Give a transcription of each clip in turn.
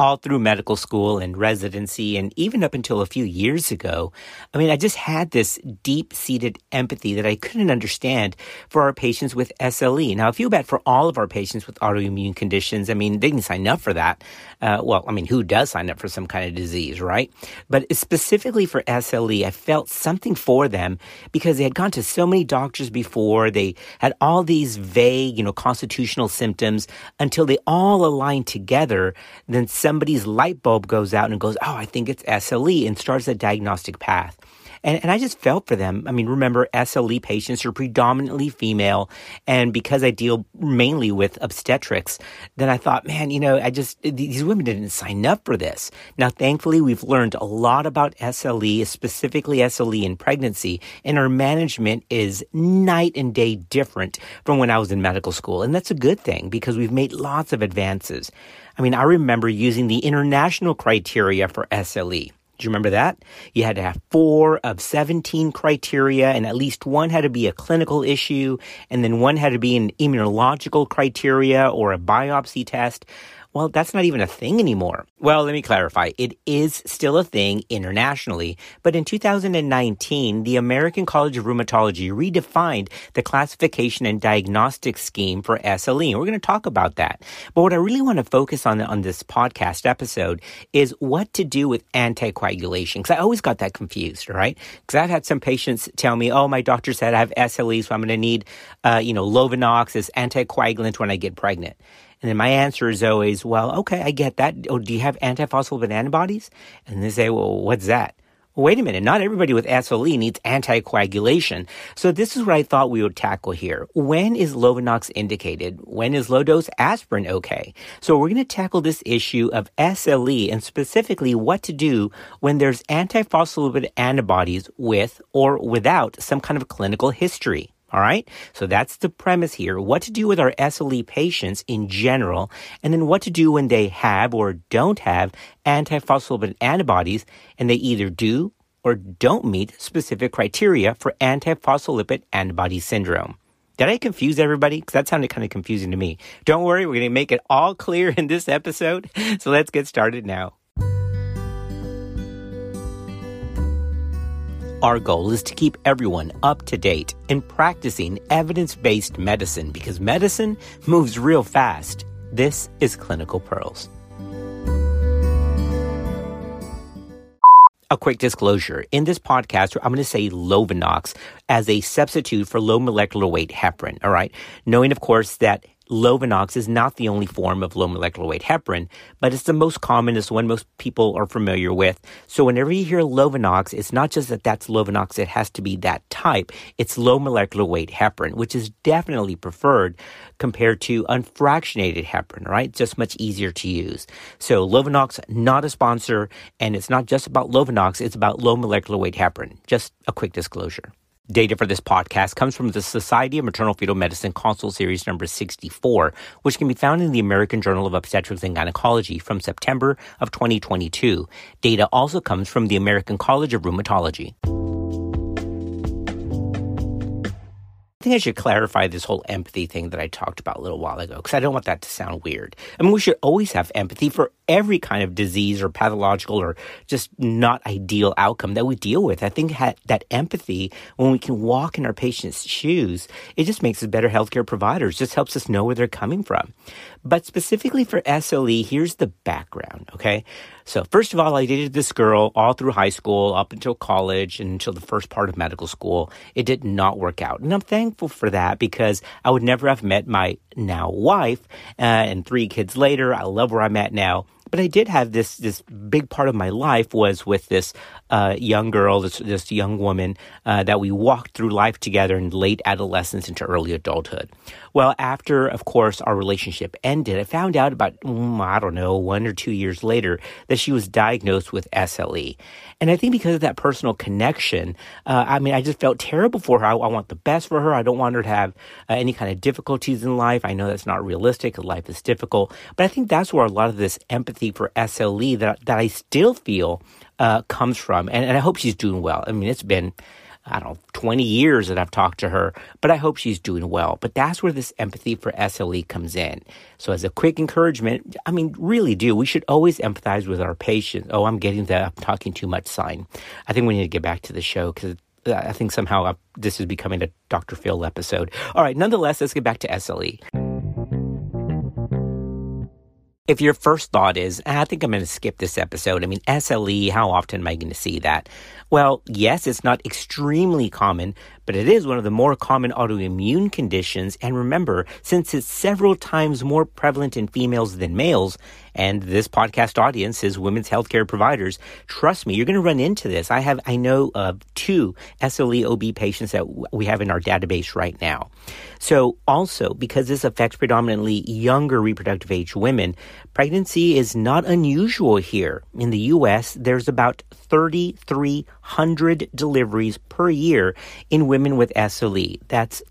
all through medical school and residency, and even up until a few years ago, I just had this deep-seated empathy that I couldn't understand for our patients with SLE. Now, I feel bad for all of our patients with autoimmune conditions. They can sign up for that. Who does sign up for some kind of disease, right? But specifically for SLE, I felt something for them because they had gone to so many doctors before. They had all these vague, constitutional symptoms until they all align together. Then somebody's light bulb goes out and goes, oh, I think it's SLE, and starts a diagnostic path. And I just felt for them. Remember, SLE patients are predominantly female. And because I deal mainly with obstetrics, then I thought, these women didn't sign up for this. Now, thankfully, we've learned a lot about SLE, specifically SLE in pregnancy. And our management is night and day different from when I was in medical school. And that's a good thing because we've made lots of advances. I remember using the international criteria for SLE. Do you remember that? You had to have 4 of 17 criteria, and at least one had to be a clinical issue, and then one had to be an immunological criteria or a biopsy test. Well, that's not even a thing anymore. Well, let me clarify. It is still a thing internationally, but in 2019, the American College of Rheumatology redefined the classification and diagnostic scheme for SLE, and we're going to talk about that. But what I really want to focus on this podcast episode is what to do with anticoagulation, because I always got that confused, right? Because I've had some patients tell me, oh, my doctor said I have SLE, so I'm going to need, Lovenox as anticoagulant when I get pregnant. And then my answer is always, well, okay, I get that. Oh, do you have antiphospholipid antibodies? And they say, well, what's that? Well, wait a minute. Not everybody with SLE needs anticoagulation. So this is what I thought we would tackle here. When is Lovenox indicated? When is low-dose aspirin okay? So we're going to tackle this issue of SLE and specifically what to do when there's antiphospholipid antibodies with or without some kind of clinical history. All right. So that's the premise here. What to do with our SLE patients in general, and then what to do when they have or don't have antiphospholipid antibodies, and they either do or don't meet specific criteria for antiphospholipid antibody syndrome. Did I confuse everybody? Because that sounded kind of confusing to me. Don't worry. We're going to make it all clear in this episode. So let's get started now. Our goal is to keep everyone up to date in practicing evidence-based medicine because medicine moves real fast. This is Clinical Pearls. A quick disclosure. In this podcast, I'm going to say Lovenox as a substitute for low molecular weight heparin, all right? Knowing, of course, that Lovenox is not the only form of low molecular weight heparin, but it's the most common, it's the one most people are familiar with. So whenever you hear Lovenox, it's not just that that's Lovenox, it has to be that type. It's low molecular weight heparin, which is definitely preferred compared to unfractionated heparin, right? It's just much easier to use. So Lovenox, not a sponsor, and it's not just about Lovenox, it's about low molecular weight heparin. Just a quick disclosure. Data for this podcast comes from the Society of Maternal-Fetal Medicine Consult Series number 64, which can be found in the American Journal of Obstetrics and Gynecology from September of 2022. Data also comes from the American College of Rheumatology. I think I should clarify this whole empathy thing that I talked about a little while ago, because I don't want that to sound weird. We should always have empathy for every kind of disease or pathological or just not ideal outcome that we deal with. I think that empathy, when we can walk in our patients' shoes, it just makes us better healthcare providers, just helps us know where they're coming from. But specifically for SLE, here's the background, okay? So first of all, I dated this girl all through high school, up until college, and until the first part of medical school. It did not work out. And I'm thankful for that because I would never have met my now wife, and 3 kids later, I love where I'm at now. But I did have this big part of my life was with this young girl, this young woman that we walked through life together in late adolescence into early adulthood. Well, after, of course, our relationship ended, I found out about, 1 or 2 years later that she was diagnosed with SLE. And I think because of that personal connection, I just felt terrible for her. I want the best for her. I don't want her to have any kind of difficulties in life. I know that's not realistic. Life is difficult. But I think that's where a lot of this empathy for SLE that I still feel comes from. And I hope she's doing well. It's been 20 years that I've talked to her, but I hope she's doing well. But that's where this empathy for SLE comes in. So as a quick encouragement, really do. We should always empathize with our patients. Oh, I'm getting the I'm talking too much sign. I think we need to get back to the show because I think somehow this is becoming a Dr. Phil episode. All right, nonetheless, let's get back to SLE. If your first thought is, I think I'm going to skip this episode. SLE, how often am I going to see that? Well, yes, it's not extremely common, but it is one of the more common autoimmune conditions. And remember, since it's several times more prevalent in females than males, and this podcast audience is women's healthcare providers, trust me, you're going to run into this. I know of 2 SLE OB patients that we have in our database right now. So also, because this affects predominantly younger reproductive age women, pregnancy is not unusual here. In the U.S., there's about 3,300 deliveries per year in women with SLE. That's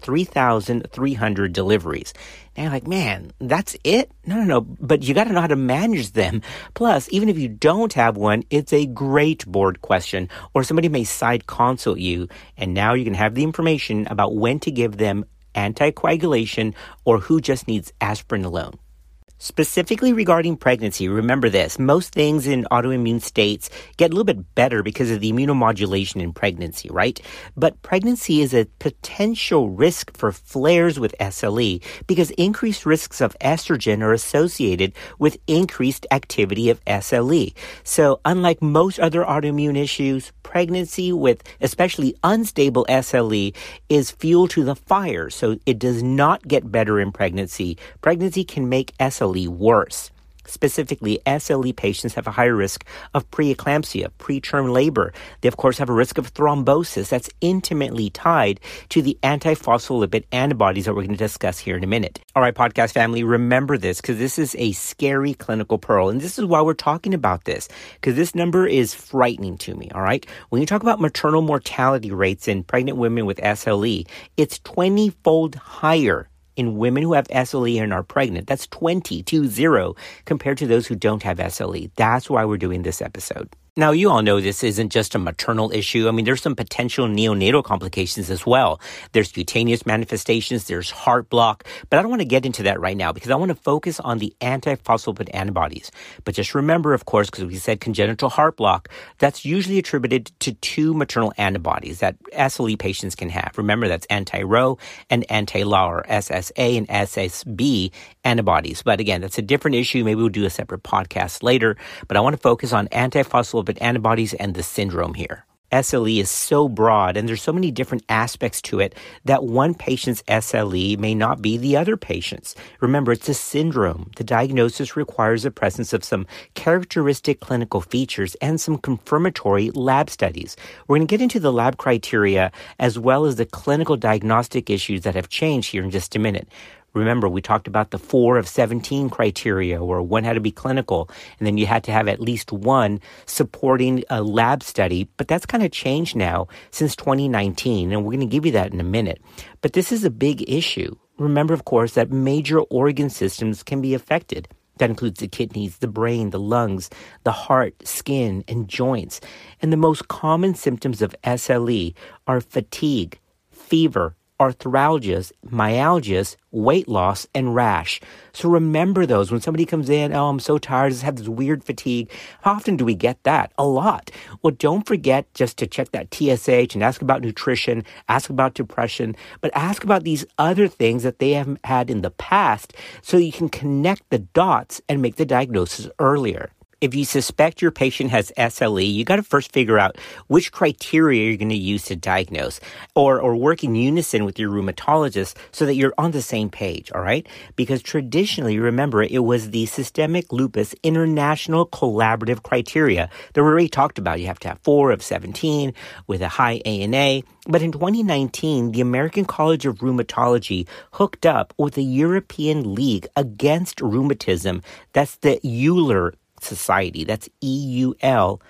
3,300 deliveries. And you're like, man, that's it? No. But you got to know how to manage them. Plus, even if you don't have one, it's a great board question, or somebody may side consult you, and now you can have the information about when to give them anticoagulation or who just needs aspirin alone. Specifically regarding pregnancy, remember this. Most things in autoimmune states get a little bit better because of the immunomodulation in pregnancy, right? But pregnancy is a potential risk for flares with SLE because increased risks of estrogen are associated with increased activity of SLE. So unlike most other autoimmune issues, pregnancy with especially unstable SLE is fuel to the fire. So it does not get better in pregnancy. Pregnancy can make SLE worse. Specifically, SLE patients have a higher risk of preeclampsia, preterm labor. They, of course, have a risk of thrombosis that's intimately tied to the antiphospholipid antibodies that we're going to discuss here in a minute. All right, podcast family, remember this because this is a scary clinical pearl. And this is why we're talking about this, because this number is frightening to me, all right? When you talk about maternal mortality rates in pregnant women with SLE, it's 20-fold higher in women who have SLE and are pregnant. That's 20 compared to those who don't have SLE. That's why we're doing this episode. Now, you all know this isn't just a maternal issue. There's some potential neonatal complications as well. There's cutaneous manifestations, there's heart block, but I don't want to get into that right now because I want to focus on the antiphospholipid antibodies. But just remember, of course, because we said congenital heart block, that's usually attributed to 2 maternal antibodies that SLE patients can have. Remember, that's anti-Ro and anti-LAR, SSA and SSB antibodies. But again, that's a different issue. Maybe we'll do a separate podcast later, but I want to focus on antiphospholipid antibodies and the syndrome here. SLE is so broad and there's so many different aspects to it that one patient's SLE may not be the other patient's. Remember, it's a syndrome. The diagnosis requires the presence of some characteristic clinical features and some confirmatory lab studies. We're going to get into the lab criteria as well as the clinical diagnostic issues that have changed here in just a minute. Remember, we talked about the 4 of 17 criteria where one had to be clinical, and then you had to have at least one supporting a lab study. But that's kind of changed now since 2019, and we're going to give you that in a minute. But this is a big issue. Remember, of course, that major organ systems can be affected. That includes the kidneys, the brain, the lungs, the heart, skin, and joints. And the most common symptoms of SLE are fatigue, fever, arthralgias, myalgias, weight loss, and rash. So remember those. When somebody comes in, oh, I'm so tired, I just have this weird fatigue. How often do we get that? A lot. Well, don't forget just to check that TSH and ask about nutrition, ask about depression, but ask about these other things that they have had in the past so you can connect the dots and make the diagnosis earlier. If you suspect your patient has SLE, you got to first figure out which criteria you're going to use to diagnose or work in unison with your rheumatologist so that you're on the same page, all right? Because traditionally, remember, it was the Systemic Lupus International Collaborative Criteria that we already talked about. You have to have 4 of 17 with a high ANA. But in 2019, the American College of Rheumatology hooked up with the European League Against Rheumatism. That's the EULAR Society. That's EULAR.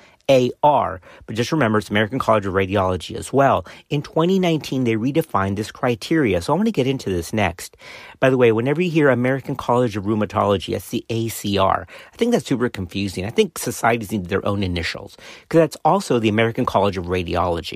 But just remember, it's American College of Radiology as well. In 2019, they redefined this criteria. So I want to get into this next. By the way, whenever you hear American College of Rheumatology, that's the ACR. I think that's super confusing. I think societies need their own initials because that's also the American College of Radiology.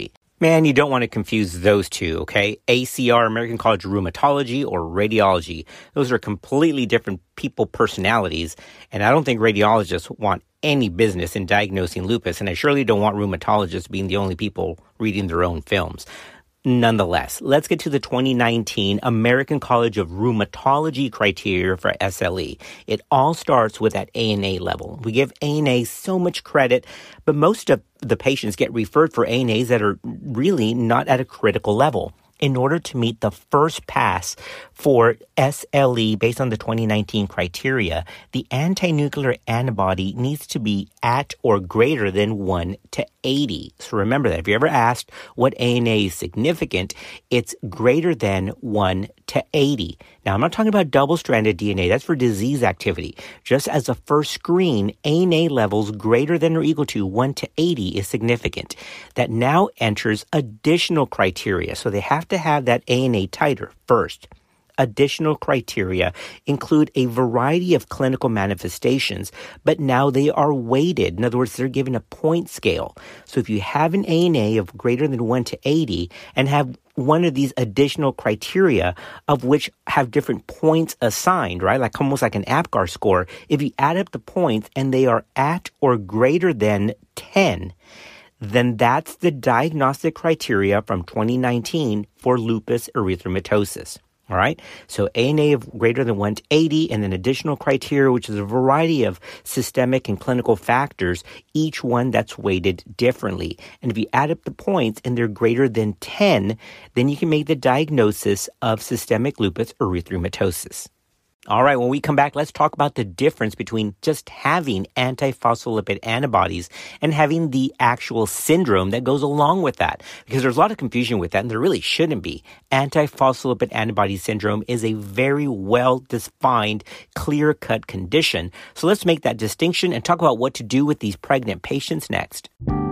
Man, you don't want to confuse those two, okay? ACR, American College of Rheumatology, or radiology. Those are completely different people personalities, and I don't think radiologists want any business in diagnosing lupus, and I surely don't want rheumatologists being the only people reading their own films. Nonetheless, let's get to the 2019 American College of Rheumatology criteria for SLE. It all starts with that ANA level. We give ANA so much credit, but most of the patients get referred for ANAs that are really not at a critical level. In order to meet the first pass for SLE based on the 2019 criteria, the anti-nuclear antibody needs to be at or greater than 1 to 80. So remember that. If you're ever asked what ANA is significant, it's greater than 1 to 80. Now, I'm not talking about double-stranded DNA. That's for disease activity. Just as a first screen, ANA levels greater than or equal to 1 to 80 is significant. That now enters additional criteria. So they have to have that ANA titer first. Additional criteria include a variety of clinical manifestations, but now they are weighted. In other words, they're given a point scale. So if you have an ANA of greater than 1 to 80 and have one of these additional criteria of which have different points assigned, right? Like almost like an APGAR score. If you add up the points and they are at or greater than 10, then that's the diagnostic criteria from 2019 for lupus erythematosus. All right. So ANA of greater than 1 to 80 and then additional criteria, which is a variety of systemic and clinical factors, each one that's weighted differently. And if you add up the points and they're greater than 10, then you can make the diagnosis of systemic lupus erythematosus. All right, when we come back, let's talk about the difference between just having antiphospholipid antibodies and having the actual syndrome that goes along with that. Because there's a lot of confusion with that, and there really shouldn't be. Antiphospholipid antibody syndrome is a very well-defined, clear-cut condition. So let's make that distinction and talk about what to do with these pregnant patients next.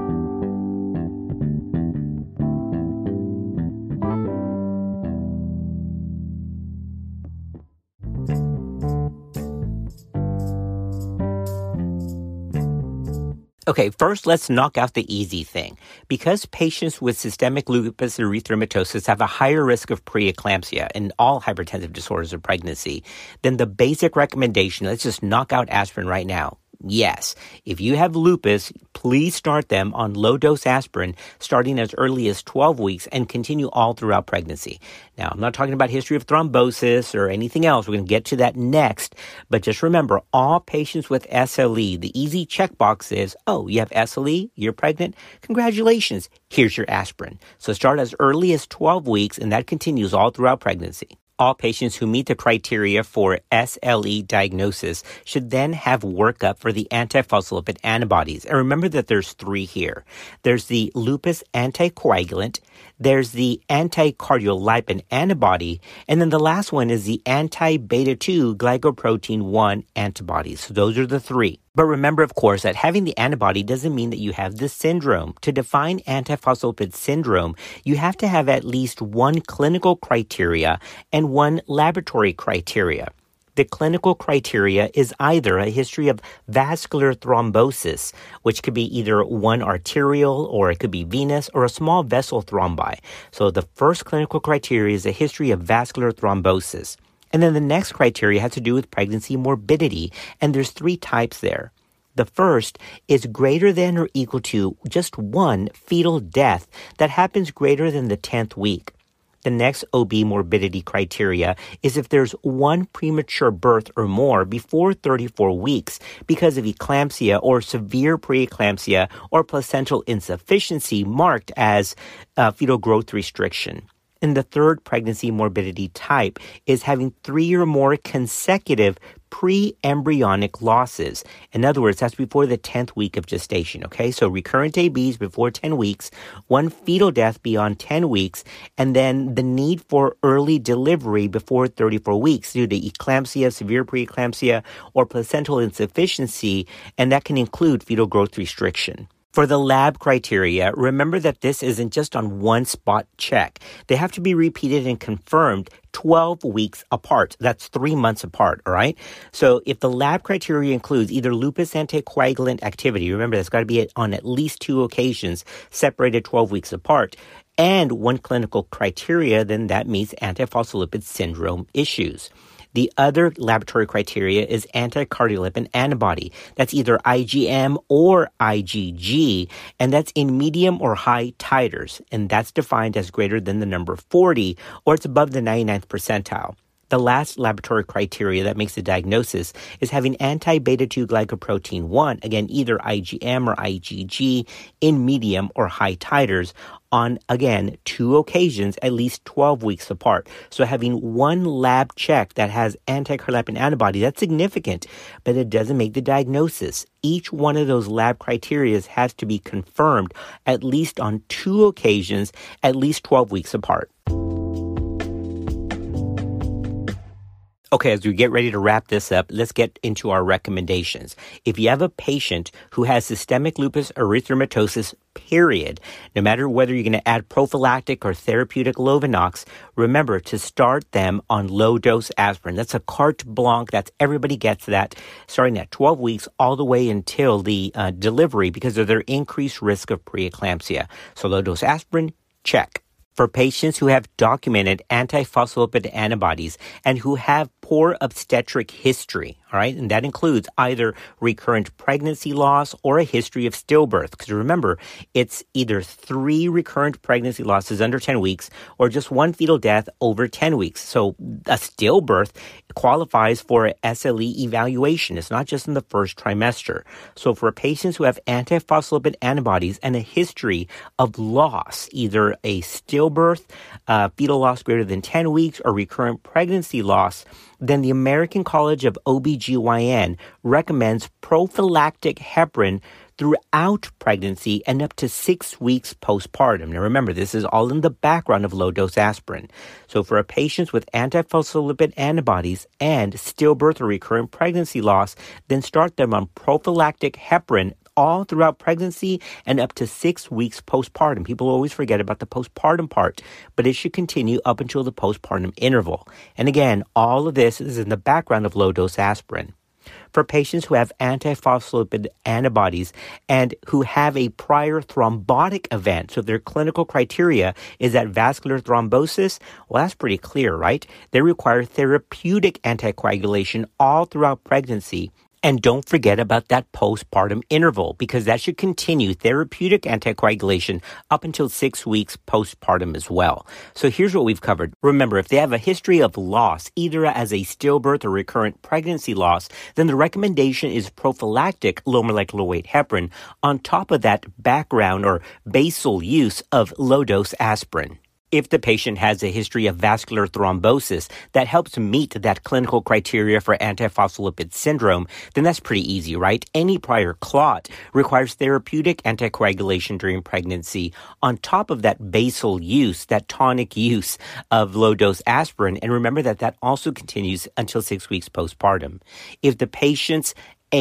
Okay, first let's knock out the easy thing. Because patients with systemic lupus erythematosus have a higher risk of preeclampsia in all hypertensive disorders of pregnancy, then the basic recommendation, let's just knock out aspirin right now. Yes, if you have lupus, please start them on low-dose aspirin starting as early as 12 weeks and continue all throughout pregnancy. Now, I'm not talking about history of thrombosis or anything else. We're going to get to that next. But just remember, all patients with SLE, the easy checkbox is, oh, you have SLE, you're pregnant, congratulations, here's your aspirin. So start as early as 12 weeks, and that continues all throughout pregnancy. All patients who meet the criteria for SLE diagnosis should then have workup for the antiphospholipid antibodies. And remember that there's three here. There's the lupus anticoagulant, there's the anticardiolipin antibody, and then the last one is the anti-beta-2 glycoprotein 1 antibodies. So those are the three. But remember, of course, that having the antibody doesn't mean that you have the syndrome. To define antiphospholipid syndrome, you have to have at least one clinical criteria and one laboratory criteria. The clinical criteria is either a history of vascular thrombosis, which could be either one arterial or it could be venous or a small vessel thrombi. So the first clinical criteria is a history of vascular thrombosis. And then the next criteria has to do with pregnancy morbidity, and there's three types there. The first is greater than or equal to just one fetal death that happens greater than the 10th week. The next OB morbidity criteria is if there's one premature birth or more before 34 weeks because of eclampsia or severe preeclampsia or placental insufficiency marked as fetal growth restriction. And the third pregnancy morbidity type is having 3 or more consecutive pre-embryonic losses. In other words, that's before the 10th week of gestation, okay? So recurrent ABs before 10 weeks, one fetal death beyond 10 weeks, and then the need for early delivery before 34 weeks due to eclampsia, severe preeclampsia, or placental insufficiency, and that can include fetal growth restriction. For the lab criteria, remember that this isn't just on one spot check. They have to be repeated and confirmed 12 weeks apart. That's 3 months apart, all right? So if the lab criteria includes either lupus anticoagulant activity, remember that's got to be on at least 2 occasions separated 12 weeks apart, and one clinical criteria, then that meets antiphospholipid syndrome issues. The other laboratory criteria is anti-cardiolipin antibody. That's either IgM or IgG, and that's in medium or high titers, and that's defined as greater than the number 40, or it's above the 99th percentile. The last laboratory criteria that makes the diagnosis is having anti-beta-2 glycoprotein 1, again, either IgM or IgG, in medium or high titers on, again, 2 occasions at least 12 weeks apart. So having one lab check that has anti-cardiolipin antibody, that's significant, but it doesn't make the diagnosis. Each one of those lab criteria has to be confirmed at least on 2 occasions at least 12 weeks apart. Okay, as we get ready to wrap this up, let's get into our recommendations. If you have a patient who has systemic lupus erythematosus, period, no matter whether you're going to add prophylactic or therapeutic Lovenox, remember to start them on low-dose aspirin. That's a carte blanche. That's everybody gets that starting at 12 weeks all the way until the delivery because of their increased risk of preeclampsia. So low-dose aspirin, check. For patients who have documented antiphospholipid antibodies and who have poor obstetric history, all right, and that includes either recurrent pregnancy loss or a history of stillbirth. Because remember, it's either 3 recurrent pregnancy losses under 10 weeks or just 1 fetal death over 10 weeks. So a stillbirth qualifies for an SLE evaluation. It's not just in the first trimester. So for patients who have antiphospholipid antibodies and a history of loss, either a stillbirth, fetal loss greater than 10 weeks, or recurrent pregnancy loss, then the American College of OBGYN recommends prophylactic heparin throughout pregnancy and up to 6 weeks postpartum. Now remember, this is all in the background of low-dose aspirin. So for patients with antiphospholipid antibodies and stillbirth or recurrent pregnancy loss, then start them on prophylactic heparin all throughout pregnancy and up to 6 weeks postpartum. People always forget about the postpartum part, but it should continue up until the postpartum interval. And again, all of this is in the background of low-dose aspirin. For patients who have antiphospholipid antibodies and who have a prior thrombotic event, so if their clinical criteria is that vascular thrombosis, well, that's pretty clear, right? They require therapeutic anticoagulation all throughout pregnancy. And don't forget about that postpartum interval because that should continue therapeutic anticoagulation up until 6 weeks postpartum as well. So here's what we've covered. Remember, if they have a history of loss, either as a stillbirth or recurrent pregnancy loss, then the recommendation is prophylactic low molecular weight heparin on top of that background or basal use of low-dose aspirin. If the patient has a history of vascular thrombosis that helps meet that clinical criteria for antiphospholipid syndrome, then that's pretty easy, right? Any prior clot requires therapeutic anticoagulation during pregnancy on top of that basal use, that tonic use of low-dose aspirin. And remember that also continues until 6 weeks postpartum. If the patient's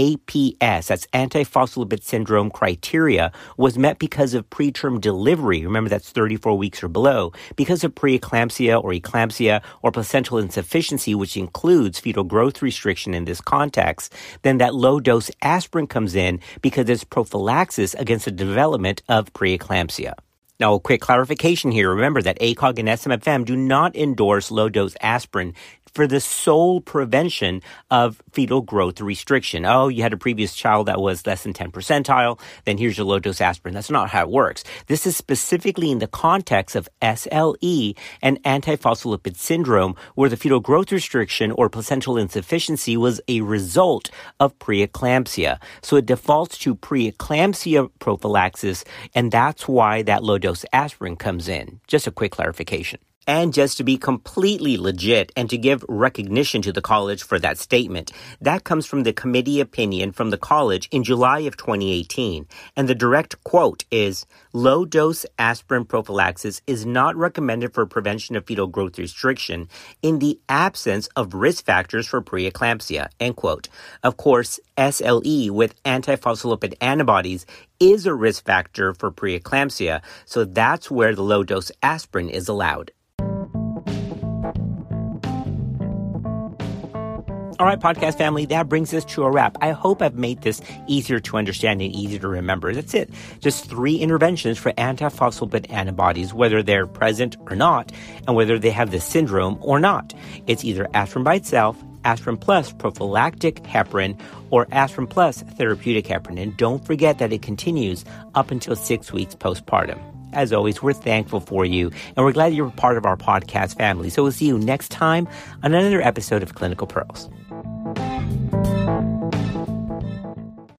APS, that's antiphospholipid syndrome criteria, was met because of preterm delivery. Remember, that's 34 weeks or below. Because of preeclampsia or eclampsia or placental insufficiency, which includes fetal growth restriction in this context, then that low-dose aspirin comes in because it's prophylaxis against the development of preeclampsia. Now, a quick clarification here. Remember that ACOG and SMFM do not endorse low-dose aspirin for the sole prevention of fetal growth restriction. Oh, you had a previous child that was less than 10 percentile, then here's your low-dose aspirin. That's not how it works. This is specifically in the context of SLE and antiphospholipid syndrome, where the fetal growth restriction or placental insufficiency was a result of preeclampsia. So it defaults to preeclampsia prophylaxis, and that's why that low-dose aspirin comes in. Just a quick clarification. And just to be completely legit and to give recognition to the college for that statement, that comes from the committee opinion from the college in July of 2018. And the direct quote is, low-dose aspirin prophylaxis is not recommended for prevention of fetal growth restriction in the absence of risk factors for preeclampsia, end quote. Of course, SLE with antiphospholipid antibodies is a risk factor for preeclampsia, so that's where the low-dose aspirin is allowed. All right, podcast family, that brings us to a wrap. I hope I've made this easier to understand and easier to remember. That's it. Just 3 interventions for antiphospholipid antibodies, whether they're present or not, and whether they have the syndrome or not. It's either aspirin by itself, aspirin plus prophylactic heparin, or aspirin plus therapeutic heparin. And don't forget that it continues up until 6 weeks postpartum. As always, we're thankful for you, and we're glad you're a part of our podcast family. So we'll see you next time on another episode of Clinical Pearls.